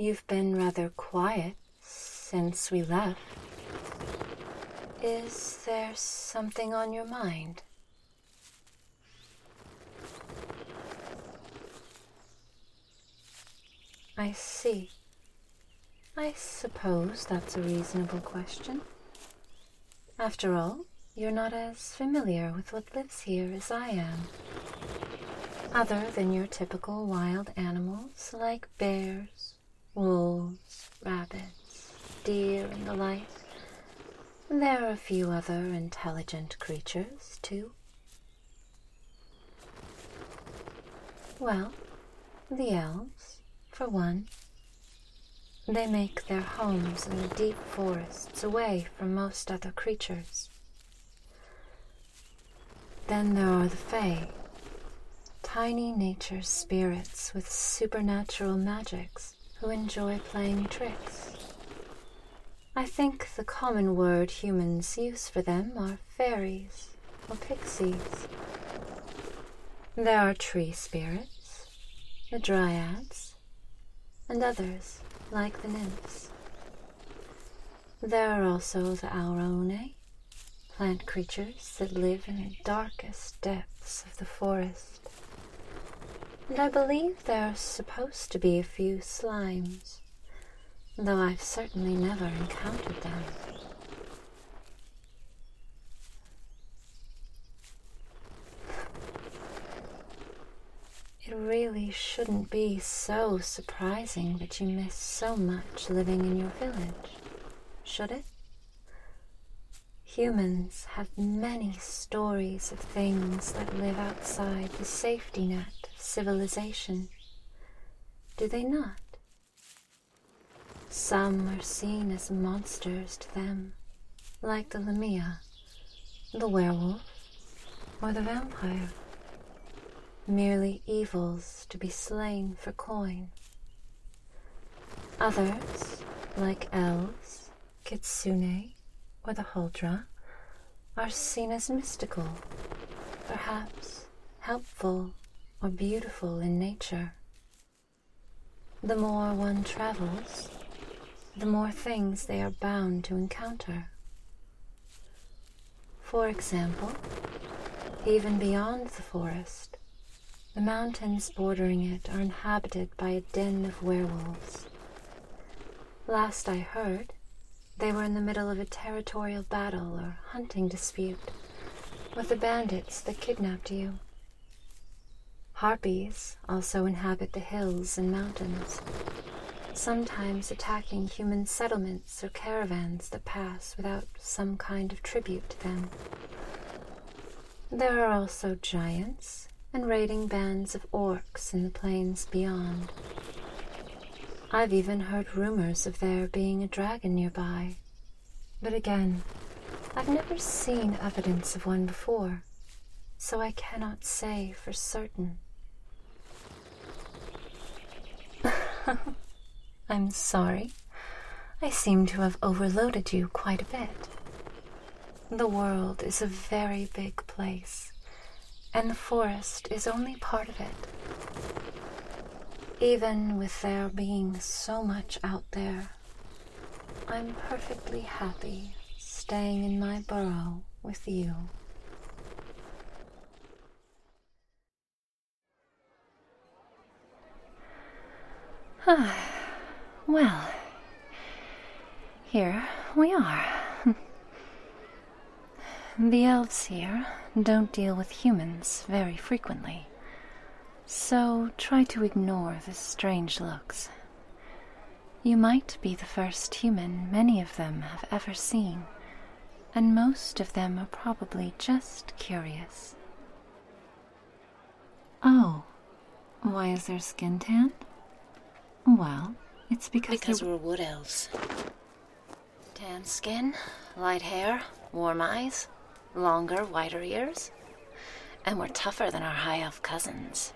you've been rather quiet since we left. Is there something on your mind? I see. I suppose that's a reasonable question. After all, you're not as familiar with what lives here as I am. Other than your typical wild animals like bears, wolves, rabbits, deer, and the like, there are a few other intelligent creatures, too. Well, the elves, for one. They make their homes in the deep forests away from most other creatures. Then there are the Fae, tiny nature spirits with supernatural magics who enjoy playing tricks. I think the common word humans use for them are fairies or pixies. There are tree spirits, the dryads, and others like the nymphs. There are also the Aurone, plant creatures that live in the darkest depths of the forest. And I believe there are supposed to be a few slimes, though I've certainly never encountered them. It really shouldn't be so surprising that you miss so much living in your village, should it? Humans have many stories of things that live outside the safety net of civilization, do they not? Some are seen as monsters to them, like the Lamia, the werewolf, or the vampire. Merely evils to be slain for coin. Others, like elves, kitsune, or the Huldra, are seen as mystical, perhaps helpful or beautiful in nature. The more one travels, the more things they are bound to encounter. For example, even beyond the forest, the mountains bordering it are inhabited by a den of werewolves. Last I heard, they were in the middle of a territorial battle or hunting dispute with the bandits that kidnapped you. Harpies also inhabit the hills and mountains, sometimes attacking human settlements or caravans that pass without some kind of tribute to them. There are also giants and raiding bands of orcs in the plains beyond. I've even heard rumors of there being a dragon nearby, but again, I've never seen evidence of one before, so I cannot say for certain. I'm sorry. I seem to have overloaded you quite a bit. The world is a very big place, and the forest is only part of it. Even with there being so much out there, I'm perfectly happy staying in my burrow with you. Well, here we are. The elves here don't deal with humans very frequently, so try to ignore the strange looks. You might be the first human many of them have ever seen, and most of them are probably just curious. Oh, why is their skin tanned? Well, it's because we're wood elves. Tan skin, light hair, warm eyes, longer, whiter ears, and we're tougher than our high elf cousins.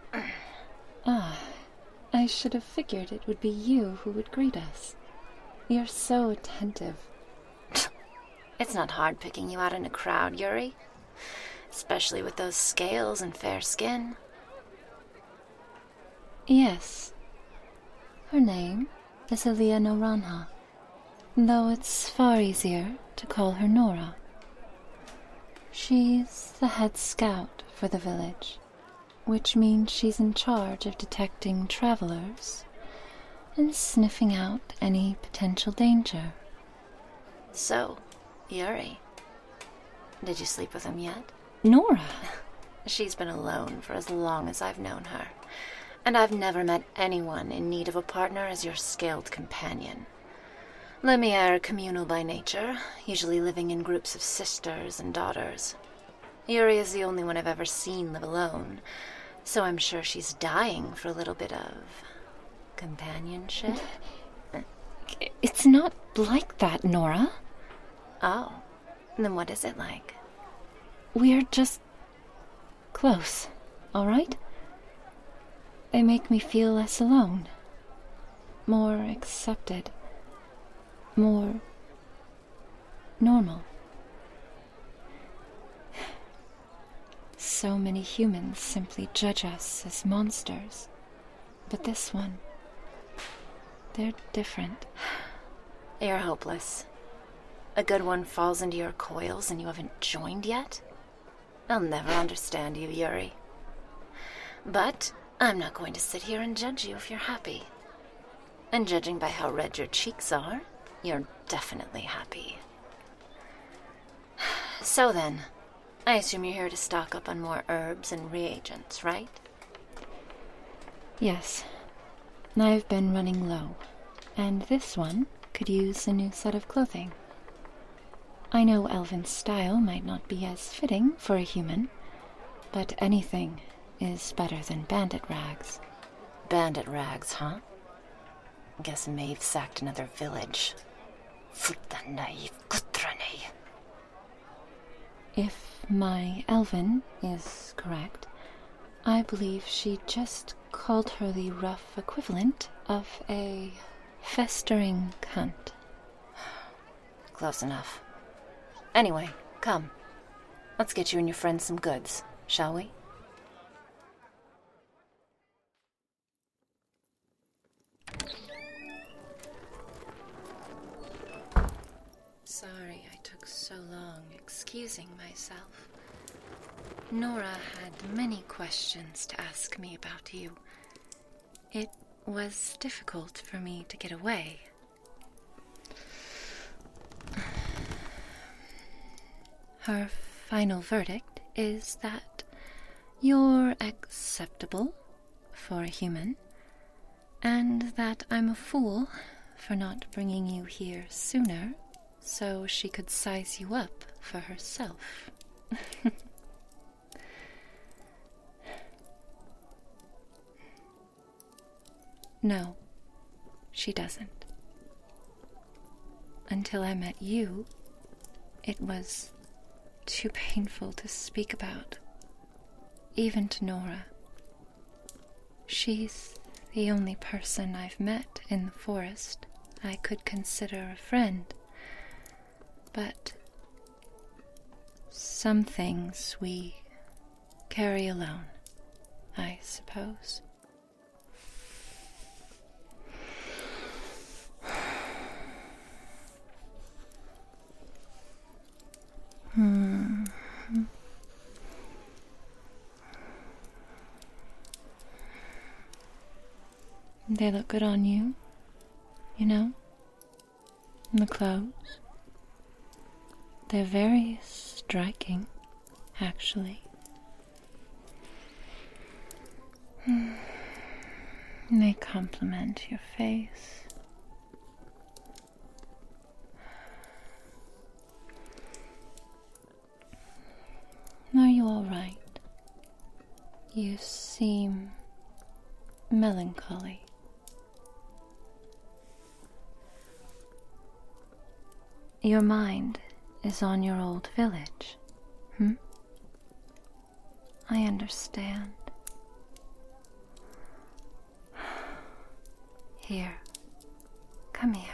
I should have figured it would be you who would greet us. You're so attentive. It's not hard picking you out in a crowd, Yuri. Especially with those scales and fair skin. Yes. Her name is Elia Noranha, though it's far easier to call her Nora. She's the head scout for the village, which means she's in charge of detecting travelers and sniffing out any potential danger. So, Yuri, did you sleep with him yet? Nora? She's been alone for as long as I've known her, and I've never met anyone in need of a partner as your scaled companion. Lemmy are communal by nature, usually living in groups of sisters and daughters. Yuri is the only one I've ever seen live alone, so I'm sure she's dying for a little bit of companionship. It's not like that, Nora. Oh, then what is it like? We're just close, all right? They make me feel less alone, more accepted, more normal. So many humans simply judge us as monsters, but this one, they're different. You're hopeless. A good one falls into your coils and you haven't joined yet? I'll never understand you, Yuri. But I'm not going to sit here and judge you if you're happy. And judging by how red your cheeks are, you're definitely happy. So then, I assume you're here to stock up on more herbs and reagents, right? Yes. I've been running low, and this one could use a new set of clothing. I know elven style might not be as fitting for a human, but anything is better than bandit rags. Bandit rags, huh? Guess Maeve sacked another village. If my elven is correct, I believe she just called her the rough equivalent of a festering cunt. Close enough. Anyway, come. Let's get you and your friends some goods, shall we? Sorry I took so long excusing myself. Nora had many questions to ask me about you. It was difficult for me to get away. Her final verdict is that you're acceptable for a human, and that I'm a fool for not bringing you here sooner so she could size you up for herself. No, she doesn't. Until I met you, it was too painful to speak about, even to Nora. She's the only person I've met in the forest I could consider a friend. But some things we carry alone, I suppose. They look good on you, you know? And the clothes. They're very striking, actually. They complement your face. Are you all right? You seem melancholy. Your mind is on your old village, I understand. Here, come here.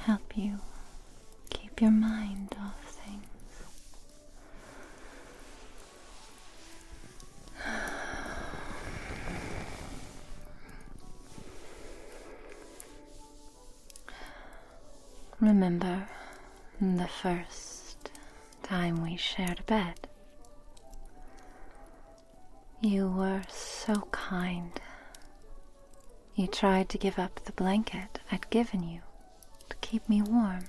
help you keep your mind off things. Remember the first time we shared a bed? You were so kind. You tried to give up the blanket I'd given you to keep me warm.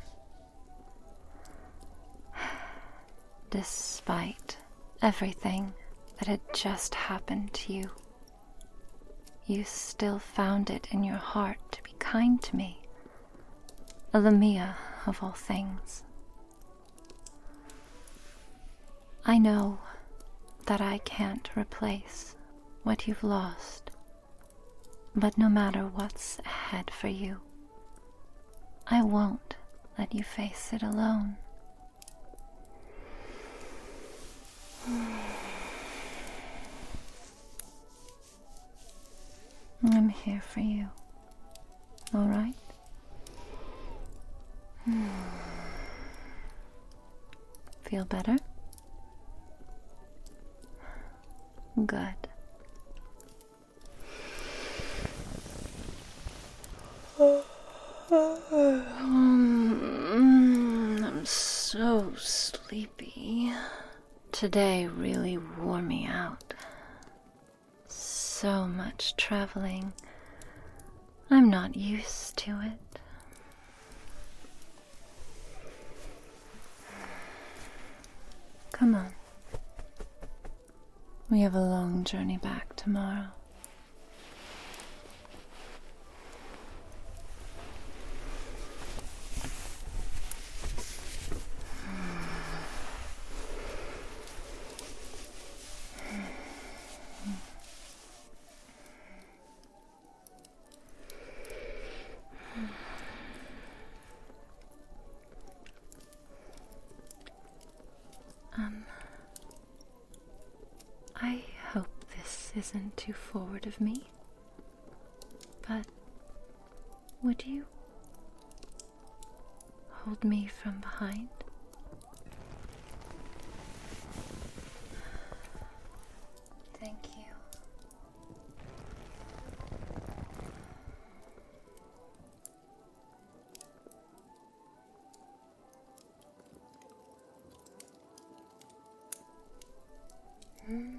Despite everything that had just happened to you, you still found it in your heart to be kind to me, a Lamia of all things. I know that I can't replace what you've lost, but no matter what's ahead for you, I won't let you face it alone. I'm here for you, all right? Feel better? Good. I'm so sleepy. Today really wore me out. So much traveling. I'm not used to it. Come on. We have a long journey back tomorrow. I hope this isn't too forward of me, but would you hold me from behind? Thank you. Mm.